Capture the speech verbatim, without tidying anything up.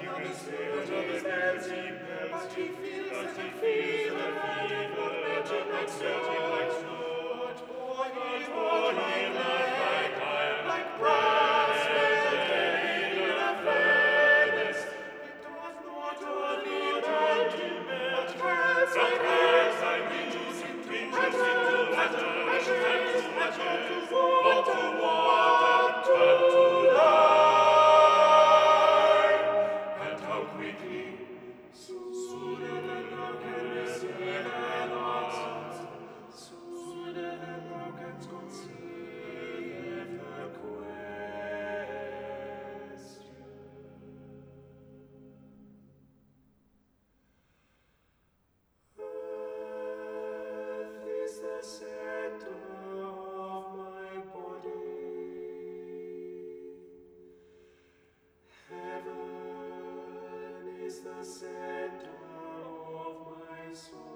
But he feels the fever, and not melting like snow. But for he hot like iron, like brass melted in a furnace. It doth not only melt him, but melts like iron, reduce him to matter, matter, ashes, matter to water, water to life. And how quickly, sooner than thou canst receive an answer, sooner than thou canst conceive the question. Earth is the center of my body. Heaven is the center of my soul.